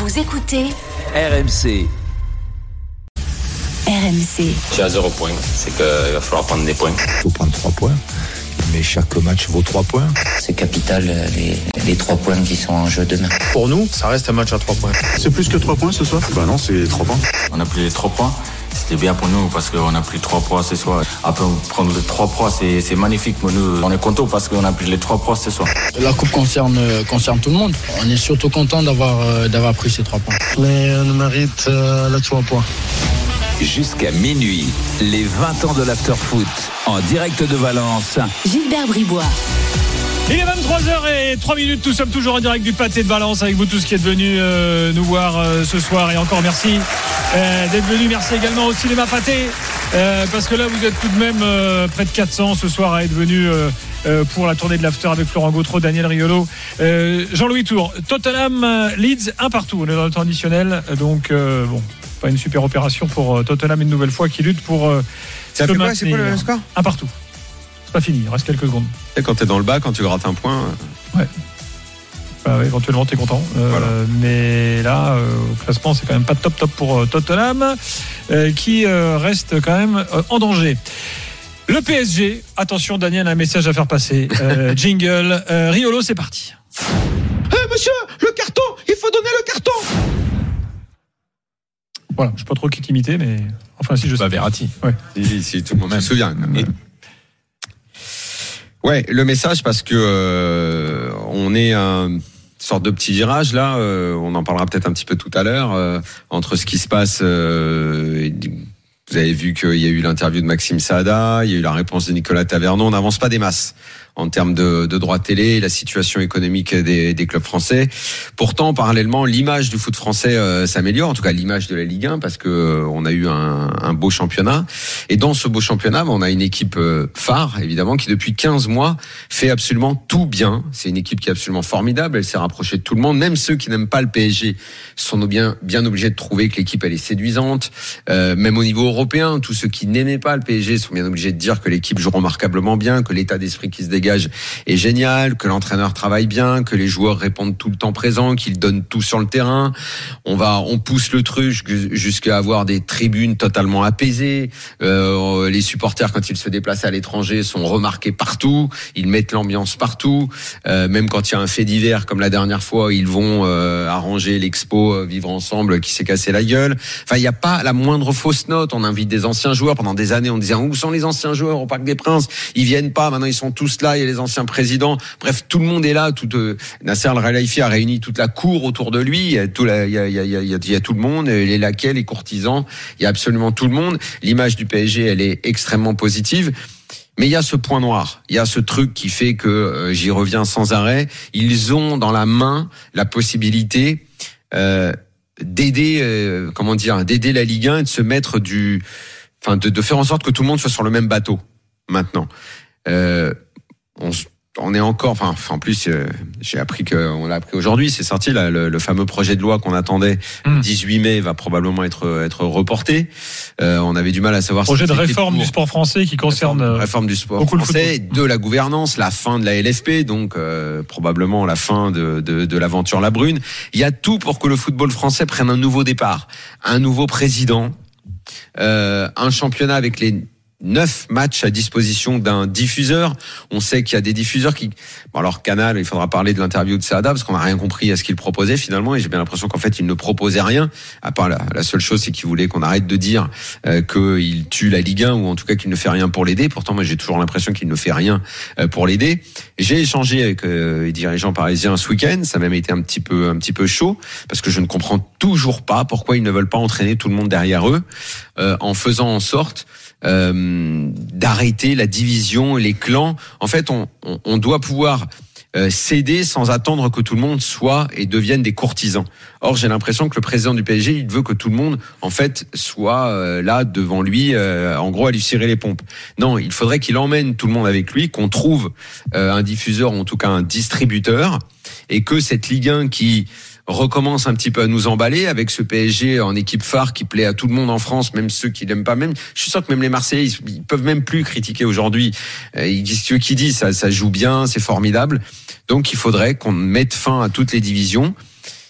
Vous écoutez RMC. RMC. Je suis à 0 points, c'est qu'il va falloir prendre des points. Il faut prendre 3 points, mais chaque match vaut 3 points. C'est capital, les 3 points qui sont en jeu demain. Pour nous, ça reste un match à 3 points. C'est plus que 3 points ce soir ? Bah non, c'est 3 points. On a pris les 3 points. C'était bien pour nous parce qu'on a pris 3 points ce soir. Après, prendre les 3 points, c'est magnifique pour nous. On est content parce qu'on a pris les 3 points ce soir. La coupe concerne tout le monde. On est surtout content d'avoir pris ces 3 points. Mais on mérite les 3 points. Jusqu'à minuit, les 20 ans de l'after-foot en direct de Valence. Gilbert Bribois. Il est 23h03, nous sommes toujours en direct du Pâté de Valence avec vous tous qui êtes venus nous voir ce soir, et encore merci d'être venus. Merci également au Cinéma Pâté parce que là vous êtes tout de même près de 400 ce soir à être venus pour la tournée de l'after avec Florent Gautreau, Daniel Riolo, Jean-Louis Tour. Tottenham Leeds 1-1, on est dans le temps additionnel, donc bon, pas une super opération pour Tottenham une nouvelle fois qui lutte pour ça fait quoi, c'est quoi le score ? 1-1. Pas fini, il reste quelques secondes. Et quand t'es dans le bas, quand tu grattes un point. Ouais. Bah ouais, éventuellement t'es content. Voilà. Mais là, au classement, c'est quand même pas top pour Tottenham, qui reste quand même en danger. Le PSG, attention Daniel, un message à faire passer. Jingle. Riolo, c'est parti. Monsieur, le carton, il faut donner le carton. Voilà, je sais pas trop qui t'imiter, mais enfin si je sais. Verratti. Ouais. Si tout le monde se souvient. Ouais, le message, parce que on est une sorte de petit virage là, on en parlera peut-être un petit peu tout à l'heure, entre ce qui se passe, vous avez vu qu'il y a eu l'interview de Maxime Saada, il y a eu la réponse de Nicolas Taverneau, on n'avance pas des masses en termes de droits télé, la situation économique des clubs français. Pourtant, parallèlement, l'image du foot français s'améliore, en tout cas l'image de la Ligue 1, parce que on a eu un beau championnat. Et dans ce beau championnat, on a une équipe phare, évidemment, qui depuis 15 mois fait absolument tout bien. C'est une équipe qui est absolument formidable, elle s'est rapprochée de tout le monde. Même ceux qui n'aiment pas le PSG sont bien obligés de trouver que l'équipe elle est séduisante. Même au niveau européen, tous ceux qui n'aimaient pas le PSG sont bien obligés de dire que l'équipe joue remarquablement bien, que l'état d'esprit qui se dégage est génial, que l'entraîneur travaille bien, que les joueurs répondent tout le temps présents, qu'ils donnent tout sur le terrain. On pousse le truc jusqu'à avoir des tribunes totalement apaisées. Les supporters, quand ils se déplacent à l'étranger, sont remarqués partout. Ils mettent l'ambiance partout. Même quand il y a un fait divers, comme la dernière fois, ils vont arranger l'expo Vivre Ensemble qui s'est cassé la gueule. Enfin, il n'y a pas la moindre fausse note. On invite des anciens joueurs. Pendant des années, on disait où sont les anciens joueurs au Parc des Princes ? Ils viennent pas. Maintenant, ils sont tous là. Il y a les anciens présidents. Bref, tout le monde est là. Nasser Al-Khelaifi a réuni toute la cour autour de lui. Il y a tout le monde. Les laquais, les courtisans. Il y a absolument tout le monde. L'image du PSG, elle est extrêmement positive. Mais il y a ce point noir, il y a ce truc qui fait que, j'y reviens sans arrêt, ils ont dans la main la possibilité d'aider la Ligue 1 et de se mettre de faire en sorte que tout le monde soit sur le même bateau maintenant. On est encore, en plus, j'ai appris on l'a appris aujourd'hui, c'est sorti là, le fameux projet de loi qu'on attendait 18 mai va probablement être reporté. On avait du mal à savoir. Projet de réforme du sport français qui concerne réforme du sport français, de la gouvernance, la fin de la LFP, donc probablement la fin de l'aventure La Brune. Il y a tout pour que le football français prenne un nouveau départ, un nouveau président, un championnat avec les 9 matchs à disposition d'un diffuseur. On sait qu'il y a des diffuseurs qui... Bon, alors Canal, il faudra parler de l'interview de Saada parce qu'on n'a rien compris à ce qu'il proposait finalement, et j'ai bien l'impression qu'en fait il ne proposait rien, à part la seule chose, c'est qu'il voulait qu'on arrête de dire qu'il tue la Ligue 1, ou en tout cas qu'il ne fait rien pour l'aider. Pourtant moi j'ai toujours l'impression qu'il ne fait rien pour l'aider. J'ai échangé avec les dirigeants parisiens ce week-end, ça a même été un petit peu chaud, parce que je ne comprends toujours pas pourquoi ils ne veulent pas entraîner tout le monde derrière eux, en faisant en sorte d'arrêter la division et les clans. En fait, on doit pouvoir céder sans attendre que tout le monde soit et devienne des courtisans. Or, j'ai l'impression que le président du PSG, il veut que tout le monde, en fait, soit là devant lui, en gros, à lui cirer les pompes. Non, il faudrait qu'il emmène tout le monde avec lui, qu'on trouve un diffuseur, ou en tout cas un distributeur, et que cette Ligue 1 qui recommence un petit peu à nous emballer avec ce PSG en équipe phare qui plaît à tout le monde en France, même ceux qui l'aiment pas. Même, je suis sûr que même les Marseillais, ils peuvent même plus critiquer aujourd'hui. Ceux qui disent ça joue bien, c'est formidable. Donc il faudrait qu'on mette fin à toutes les divisions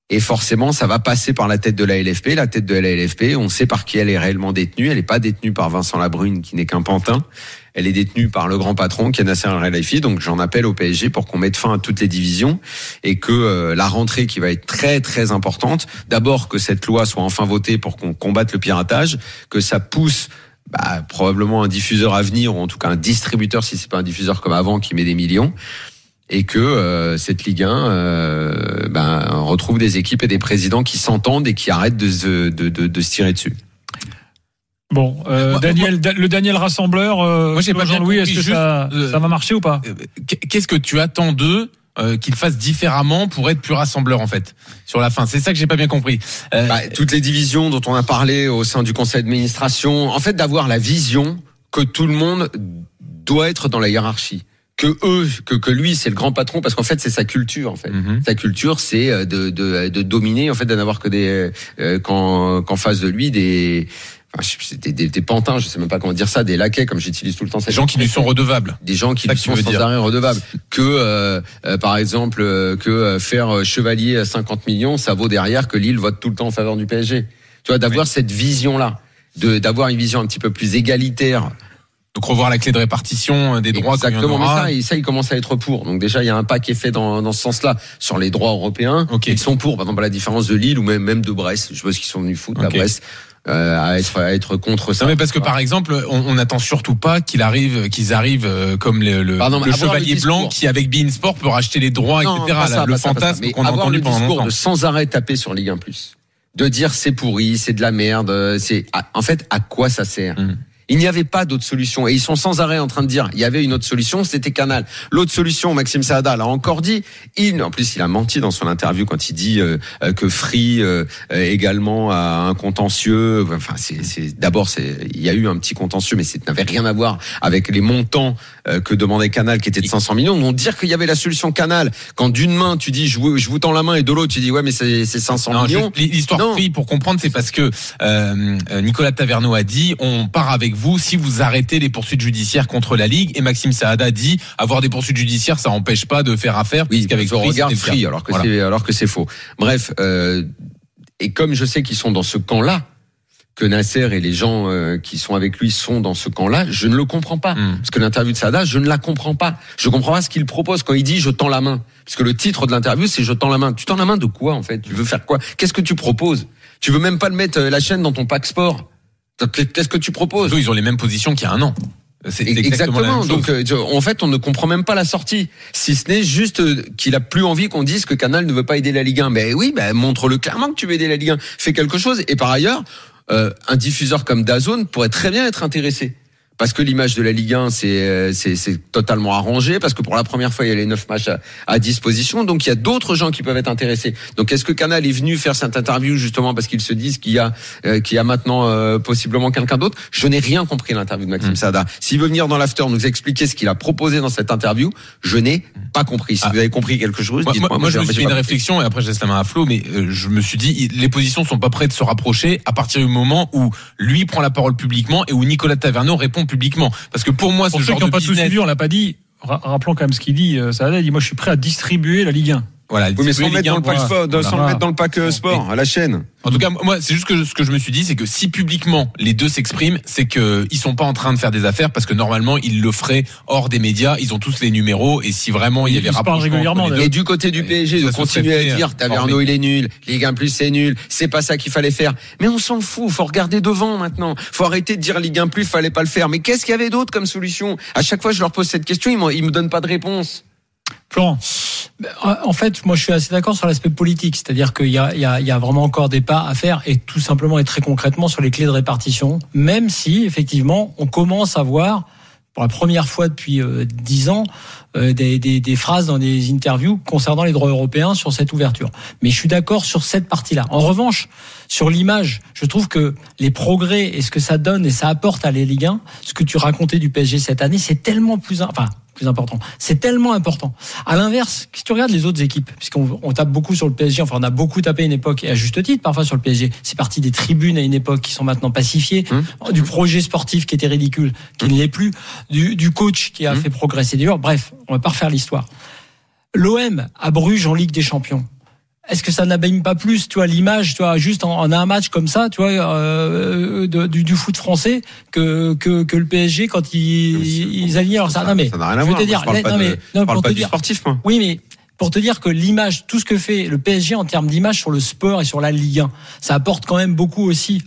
Et forcément, ça va passer par la tête de la LFP. La tête de la LFP, on sait par qui elle est réellement détenue. Elle n'est pas détenue par Vincent Labrune, qui n'est qu'un pantin. Elle est détenue par le grand patron, qui est Nasser Al-Khelaifi. Donc, j'en appelle au PSG pour qu'on mette fin à toutes les divisions et que la rentrée qui va être très, très importante, d'abord que cette loi soit enfin votée pour qu'on combatte le piratage, que ça pousse probablement un diffuseur à venir, ou en tout cas un distributeur, si c'est pas un diffuseur comme avant, qui met des millions. Et que cette Ligue 1 retrouve des équipes et des présidents qui s'entendent et qui arrêtent de se tirer dessus. Bon, le Daniel Rassembleur, moi j'ai pas Jean-Louis, est-ce que ça va marcher ou pas? Qu'est-ce que tu attends d'eux qu'ils fassent différemment pour être plus rassembleurs en fait sur la fin? C'est ça que j'ai pas bien compris. Toutes les divisions dont on a parlé au sein du conseil d'administration, en fait d'avoir la vision que tout le monde doit être dans la hiérarchie. Que lui c'est le grand patron, parce qu'en fait c'est sa culture en fait. Sa culture c'est de dominer, en fait, d'en avoir que des qu'en face de lui des pantins, je sais même pas comment dire ça, des laquais, comme j'utilise tout le temps. Des gens qui lui sont redevables. Des gens qui lui sont sans arrêt redevables. Que par exemple que faire chevalier à 50 millions, ça vaut derrière que Lille vote tout le temps en faveur du PSG. Tu vois, d'avoir cette vision là, d'avoir une vision un petit peu plus égalitaire. Donc revoir la clé de répartition des droits. Exactement, mais ça, il commence à être pour. Donc déjà, il y a un pas qui est fait dans ce sens-là sur les droits européens. Okay. Ils sont pour. Par exemple, à la différence de Lille ou même de Brest. Je pense qu'ils sont venus foutre à Brest. À être contre ça. Non, mais parce que par exemple, on n'attend surtout pas qu'ils arrivent comme le chevalier blanc qui avec beIN Sport peut racheter les droits, etc. Le fantasme qu'on a entendu pendant longtemps. Le discours de sans arrêt taper sur Ligue 1+, de dire c'est pourri, c'est de la merde, en fait à quoi ça sert? Il n'y avait pas d'autre solution. Et ils sont sans arrêt en train de dire, il y avait une autre solution, c'était Canal. L'autre solution, Maxime Saada l'a encore dit. En plus, il a menti dans son interview quand il dit que Free également a un contentieux. Enfin, il y a eu un petit contentieux, mais ça n'avait rien à voir avec les montants que demandait Canal, qui étaient de 500 millions. Donc dire qu'il y avait la solution Canal, quand d'une main tu dis je vous tends la main et de l'autre tu dis ouais mais c'est 500 millions. L'histoire Free, pour comprendre, c'est parce que Nicolas Taverneau a dit on part avec vous si vous arrêtez les poursuites judiciaires contre la Ligue, et Maxime Saada dit avoir des poursuites judiciaires ça empêche pas de faire affaire, puisqu'avec je regarde Free alors que c'est faux. Bref, et comme je sais qu'ils sont dans ce camp-là, que Nasser et les gens qui sont avec lui sont dans ce camp-là, je ne le comprends pas. Parce que l'interview de Saada, je ne la comprends pas. Je comprends pas ce qu'il propose quand il dit je tends la main. Parce que le titre de l'interview c'est je tends la main. Tu tends la main de quoi en fait? Tu veux faire quoi? Qu'est-ce que tu proposes? Tu veux même pas le mettre la chaîne dans ton pack sport. Qu'est-ce que tu proposes? Ils ont les mêmes positions qu'il y a un an. C'est exactement. Donc, en fait, on ne comprend même pas la sortie. Si ce n'est juste qu'il a plus envie qu'on dise que Canal ne veut pas aider la Ligue 1. Mais oui, montre-le clairement que tu veux aider la Ligue 1. Fais quelque chose. Et par ailleurs, un diffuseur comme DAZN pourrait très bien être intéressé. Parce que l'image de la Ligue 1, c'est totalement arrangé, parce que pour la première fois, il y a les 9 matchs à disposition, donc il y a d'autres gens qui peuvent être intéressés. Donc est-ce que Canal est venu faire cette interview justement parce qu'ils se disent qu'il y a maintenant possiblement quelqu'un d'autre? Je n'ai rien compris à l'interview de Maxime Saada. S'il veut venir dans l'after nous expliquer ce qu'il a proposé dans cette interview, je n'ai pas compris. Si vous avez compris quelque chose, dites-moi. Moi, je me suis fait une réflexion, et après je laisse la main à Flo, mais je me suis dit, les positions sont pas prêtes de se rapprocher à partir du moment où lui prend la parole publiquement et où Nicolas Taverneau répond publiquement. Parce que pour moi, pour ceux qui n'ont pas tout suivi, on l'a pas dit. Rappelons quand même ce qu'il dit. Saada dit moi je suis prêt à distribuer la Ligue 1. Voilà, oui, mais sans le mettre dans le pack sport, à la chaîne. En tout cas, moi, c'est juste que ce que je me suis dit, c'est que si publiquement les deux s'expriment, c'est que ils sont pas en train de faire des affaires, parce que normalement ils le feraient hors des médias. Ils ont tous les numéros, et si vraiment il y avait rapprochement régulièrement. Et du côté du PSG, de continuer à dire Taverneau il est nul, Ligue 1+ c'est nul, c'est pas ça qu'il fallait faire. Mais on s'en fout, faut regarder devant maintenant. Faut arrêter de dire Ligue 1+, fallait pas le faire. Mais qu'est-ce qu'il y avait d'autre comme solution? À chaque fois je leur pose cette question, ils me donnent pas de réponse. Florent. En fait, moi, je suis assez d'accord sur l'aspect politique, c'est-à-dire qu'il y a vraiment encore des pas à faire, et tout simplement et très concrètement sur les clés de répartition, même si, effectivement, on commence à voir, pour la première fois depuis 10 ans, des phrases dans des interviews concernant les droits européens sur cette ouverture. Mais je suis d'accord sur cette partie-là. En revanche, sur l'image, je trouve que les progrès et ce que ça donne et ça apporte à la Ligue 1, ce que tu racontais du PSG cette année, c'est tellement plus important. C'est tellement important. À l'inverse, si tu regardes les autres équipes, puisqu'on tape beaucoup sur le PSG, enfin on a beaucoup tapé à une époque, et à juste titre parfois sur le PSG, c'est parti des tribunes à une époque qui sont maintenant pacifiées, du projet sportif qui était ridicule, qui ne l'est plus, du coach qui a fait progresser des joueurs. Bref, on va pas refaire l'histoire. L'OM à Bruges en Ligue des Champions, est-ce que ça n'abîme pas plus, tu vois, l'image, tu vois, juste en un match comme ça, tu vois, du foot français que le PSG quand ils alignent. Alors ça, non mais, ça n'a rien à je vais voir. te dire, Je parle pas du sportif, moi. Oui, mais pour te dire que l'image, tout ce que fait le PSG en termes d'image sur le sport et sur la Ligue 1, ça apporte quand même beaucoup aussi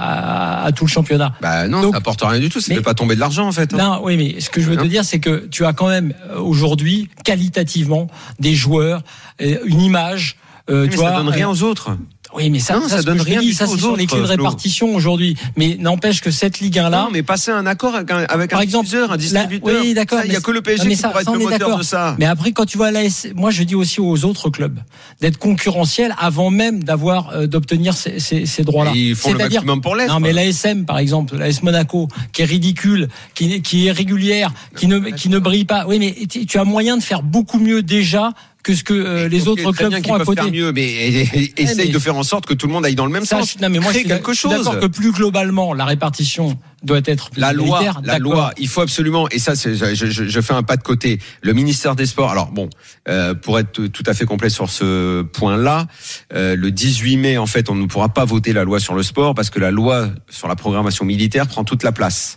à tout le championnat. Bah non, donc, ça apporte rien du tout. Ça fait pas tomber de l'argent en fait. Non, oui, mais ce que je veux te dire, c'est que tu as quand même aujourd'hui qualitativement des joueurs, une image. Mais tu ça vois, donne rien aux autres. Oui, mais ça donne rien. Ça, c'est sur les clés de répartition aujourd'hui. Mais n'empêche que cette Ligue 1 là. Non, mais passer un accord avec un diffuseur, un distributeur. Oui, d'accord. Il y a que le PSG qui pourrait être le moteur de ça. Mais après, quand tu vois moi, je dis aussi aux autres clubs d'être concurrentiels avant même d'obtenir ces droits-là. Ils font le maximum pour l'être. Non, mais l'ASM, par exemple, l'AS Monaco, qui est ridicule, qui est régulière, qui ne brille pas. Oui, mais tu as moyen de faire beaucoup mieux déjà que ce que les autres clubs font à côté. Faire mieux, mais essaye de faire en sorte que tout le monde aille dans le même sens. Non, mais moi, crée quelque chose. Je suis d'accord que plus globalement, la répartition doit être plus la loi, il faut absolument, et ça, je fais un pas de côté. Le ministère des Sports, alors bon, pour être tout à fait complet sur ce point-là, le 18 mai, en fait, on ne pourra pas voter la loi sur le sport parce que la loi sur la programmation militaire prend toute la place.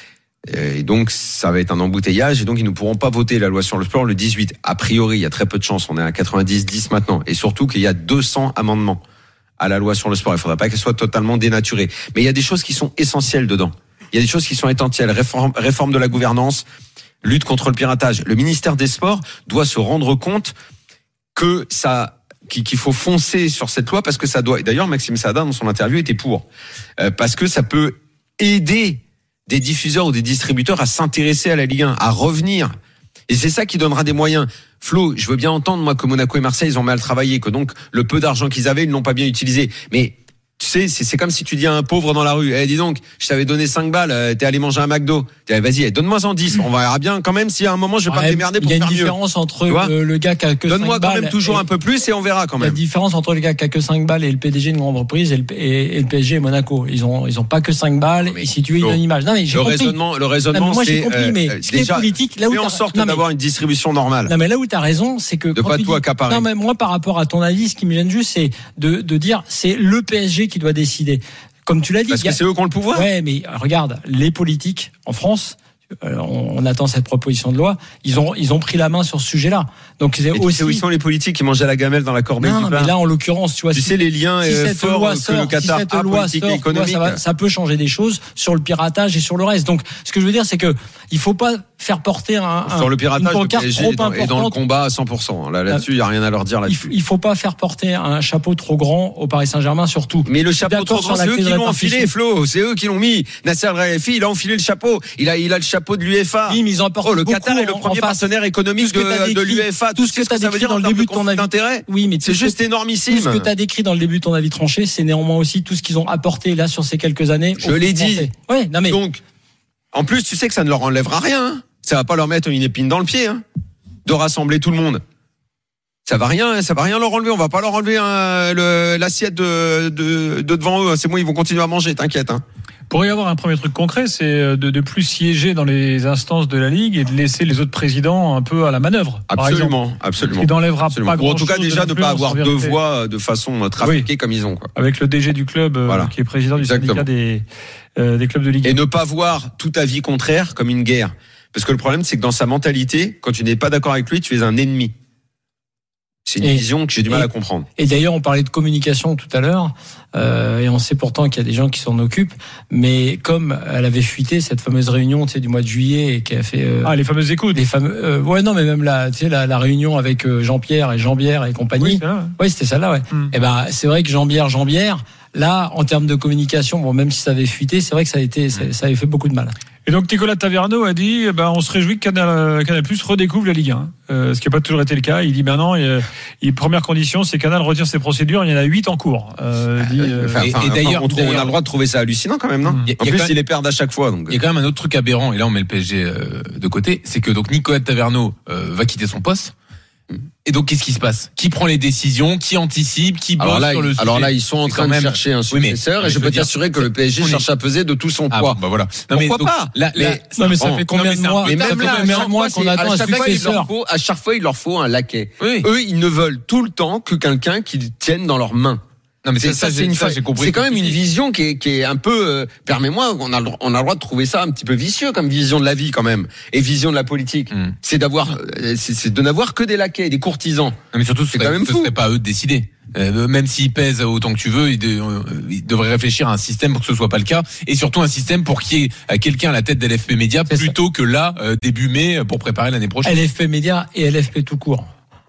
Et donc ça va être un embouteillage et donc ils ne pourront pas voter la loi sur le sport le 18. A priori, il y a très peu de chances, on est à 90-10 maintenant, et surtout qu'il y a 200 amendements à la loi sur le sport. Il ne faudra pas qu'elle soit totalement dénaturée. Mais il y a des choses qui sont essentielles dedans. Il y a des choses qui sont essentielles. Réforme de la gouvernance, lutte contre le piratage. Le ministère des Sports doit se rendre compte que qu'il faut foncer sur cette loi parce que ça doit. Et d'ailleurs, Maxime Saada dans son interview était pour parce que ça peut aider des diffuseurs ou des distributeurs à s'intéresser à la Ligue 1, à revenir. Et c'est ça qui donnera des moyens. Flo, je veux bien entendre, moi, que Monaco et Marseille, ils ont mal travaillé, que donc, le peu d'argent qu'ils avaient, ils ne l'ont pas bien utilisé. Mais, tu sais, c'est comme si tu dis à un pauvre dans la rue, dis donc, je t'avais donné 5 balles, t'es allé manger un McDo. Vas-y, donne-moi en 10. On verra bien quand même si à un moment, je vais pas me démerder pour faire mieux. Il y a une différence entre le gars qui a que 5 balles. Donne-moi quand même toujours un peu plus et on verra quand même. Il y a une différence entre le gars qui a que 5 balles et le PDG d'une grande entreprise et le PSG et Monaco. Ils ont pas que 5 balles et si tu veux une image. Non, mais j'ai compris. Le raisonnement, moi, c'est, j'ai compris, mais ce qui est politique, là où fais en sorte d'avoir une distribution normale. Non, mais là où t'as raison, c'est que. De pas tout accaparer. Non, mais moi, par rapport à ton avis, ce qui me gêne juste, c'est de dire, c'est le PSG qui doit décider. Comme tu l'as dit. Parce que c'est eux qui ont le pouvoir. Ouais, mais regarde, les politiques en France, on attend cette proposition de loi. Ils ont pris la main sur ce sujet-là. Donc c'est aussi. Tu sais où ils sont les politiques qui mangent à la gamelle dans la corbeille du pain. Mais là, en l'occurrence, tu vois. Tu sais les liens forts que le Qatar a politique et économique. Ça peut changer des choses sur le piratage et sur le reste. Donc, ce que je veux dire, c'est que il faut pas faire porter sur le piratage, une pancarte trop importante. Et dans le combat à 100%. Là-dessus, il y a rien à leur dire là-dessus. Il faut pas faire porter un chapeau trop grand au Paris Saint-Germain, surtout. Mais le chapeau trop grand, c'est eux qui l'ont enfilé, Flo. C'est eux qui l'ont mis. Nasser Al-Khelaifi, il a enfilé le chapeau. Il a le chapeau de l'UEFA. Oui, mais ils apportent le Qatar est le premier partenaire économique de l'UEFA. Tout ce que tu as décrit dans le début de ton avis d'intérêt. Oui, mais c'est juste énormissime. Tout ce que tu as décrit dans le début de ton avis tranché, c'est néanmoins aussi tout ce qu'ils ont apporté là sur ces quelques années. Je l'ai dit. Ouais, non mais. Donc, en plus, tu sais que ça ne leur enlèvera rien. Ça va pas leur mettre une épine dans le pied, de rassembler tout le monde. Ça va rien leur enlever. On va pas leur enlever l'assiette de devant eux. C'est bon, ils vont continuer à manger, t'inquiète. Pour y avoir un premier truc concret, c'est de plus siéger dans les instances de la Ligue et de laisser les autres présidents un peu à la manœuvre. Absolument. Ce qui n'enlèvera pas grand-chose. En tout cas, déjà de pas avoir deux voix de façon trafiquée comme ils ont. Quoi. Avec le DG du club qui est président du syndicat des clubs de Ligue 1. Et ne pas voir tout avis contraire comme une guerre. Parce que le problème, c'est que dans sa mentalité, quand tu n'es pas d'accord avec lui, tu es un ennemi. C'est une vision que j'ai du mal à comprendre. Et d'ailleurs, on parlait de communication tout à l'heure, et on sait pourtant qu'il y a des gens qui s'en occupent. Mais comme elle avait fuité cette fameuse réunion, tu sais, du mois de juillet, et qui a fait les fameuses écoutes, ouais, non, mais même la réunion avec Jean-Pierre et compagnie. Oui, c'était celle-là, ouais. Et ben, c'est vrai que Jean-Pierre, là, en termes de communication, bon, même si ça avait fuité, c'est vrai que ça avait fait beaucoup de mal. Et donc Nicolas Taverneau a dit, on se réjouit que Canal+ redécouvre la Ligue 1, ce qui n'a pas toujours été le cas. Il dit non, première condition, c'est Canal retire ses procédures. Il y en a 8 en cours. Et d'ailleurs, on a le droit de trouver ça hallucinant quand même, non ? En plus, il les perd à chaque fois. Donc. Il y a quand même un autre truc aberrant, et là on met le PSG de côté, c'est que donc Nicolas Taverneau va quitter son poste. Et donc, qu'est-ce qui se passe? Qui prend les décisions? Qui anticipe? Qui bosse sur le sujet? Alors là, ils sont en train de chercher un successeur, et je peux t'assurer que le PSG cherche à peser de tout son poids. Bah voilà. Pourquoi pas? Non, mais ça fait combien de mois? Mais même là, qu'on attend un successeur? À chaque fois, il leur faut un laquais. Eux, ils ne veulent tout le temps que quelqu'un qu'ils tiennent dans leurs mains. Non, mais j'ai compris. C'est quand même une vision qui est un peu, permets-moi, on a le droit de trouver ça un petit peu vicieux comme vision de la vie quand même, et vision de la politique. C'est de n'avoir que des laquais, des courtisans. Non, mais surtout, c'est quand même fou. Ce serait pas à eux de décider. Même s'ils pèsent autant que tu veux, ils devraient réfléchir à un système pour que ce soit pas le cas, et surtout un système pour qu'il y ait quelqu'un à la tête d'LFP Média plutôt que là, début mai, pour préparer l'année prochaine. LFP Média et LFP tout court.